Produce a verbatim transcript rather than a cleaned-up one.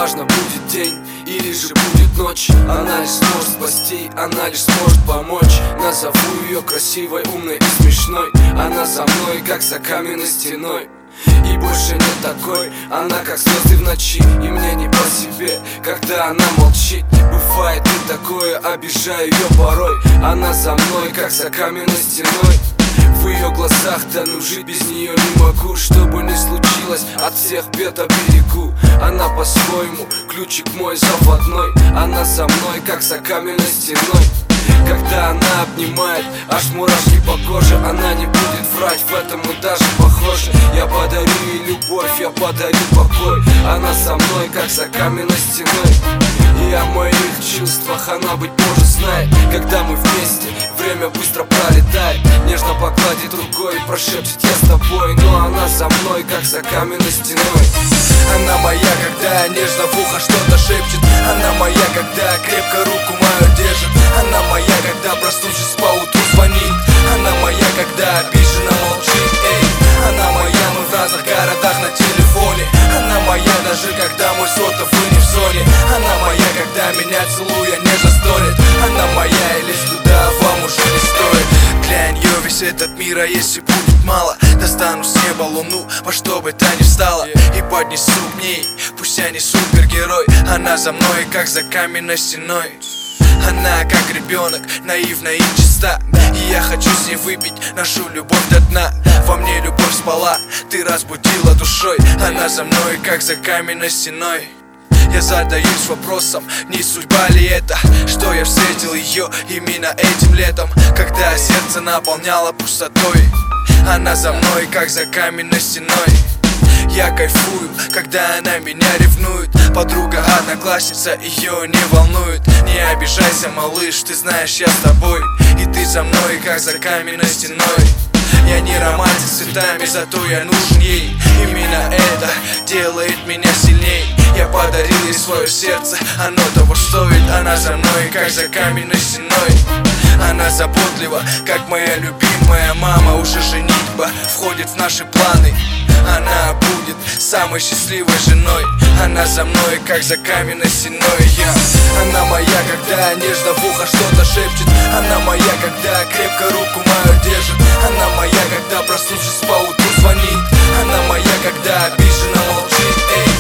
неважно, будет день или же будет ночь, она лишь сможет спасти, она лишь сможет помочь. Назову ее красивой, умной и смешной. Она за мной, как за каменной стеной, и больше нет такой. Она как звезды в ночи, и мне не по себе, когда она молчит. Бывает и такое, обижаю ее порой. Она за мной, как за каменной стеной. В ее глазах тону, жить без нее не могу. Что бы ни случилось, от всех бед оберегу. Она по-своему, ключик мой заводной. Она за мной, как за каменной стеной. Когда она обнимает, аж мурашки по коже. Она не будет врать, в этом мы даже похожи. Я подарю ей любовь, я подарю покой. Она со мной, как за каменной стеной. И о моих чувствах она, быть может, знает. Когда мы вместе, время быстро пролетает. Нежно погладит рукой, прошепчет: я с тобой. Но она за мной, как за каменной стеной. Она моя, когда нежно в ухо что-то шепчет. Она моя, когда крепко руку мою держит. Она моя, когда проснувшись поутру звонит. Она моя, когда обиженно молчит. Эй, она моя, мы в разных городах на телефоне. Она моя, даже когда мой сотовый не в зоне. Она моя, когда меня целуя нежно стонет. Она моя, и лезть туда вам уже не стоит. Для нее весь этот мир, а если будет мало, достану с неба луну, во что бы та ни встала, и поднесу к ней. Пусть я не супергерой, она за мной, как за каменной стеной. Она как ребенок, наивна и чиста, и я хочу с ней выпить нашу любовь до дна. Во мне любовь спала, ты разбудила душой. Она за мной, как за каменной стеной. Я задаюсь вопросом, не судьба ли это, что я встретил ее именно этим летом, когда сердце наполняло пустотой. Она за мной, как за каменной стеной. Я кайфую, когда она меня ревнует. Подруга, одноклассница, ее не волнует. Не обижайся, малыш, ты знаешь, я с тобой. И ты за мной, как за каменной стеной. Я не романтик с цветами, зато я нужен ей. Именно это делает меня сильней. Я подарил ей свое сердце, оно того стоит. Она за мной, как за каменной стеной. Она заботлива, как моя любимая мама. Уже женитьба входит в наши планы. Она будет самой счастливой женой. Она за мной, как за каменной стеной. Я. Она моя, когда нежно в ухо что-то шепчет. Она моя, когда крепко руку мою держит. Она моя, когда проснувшись поутру звонит. Она моя, когда обиженно молчит. Эй,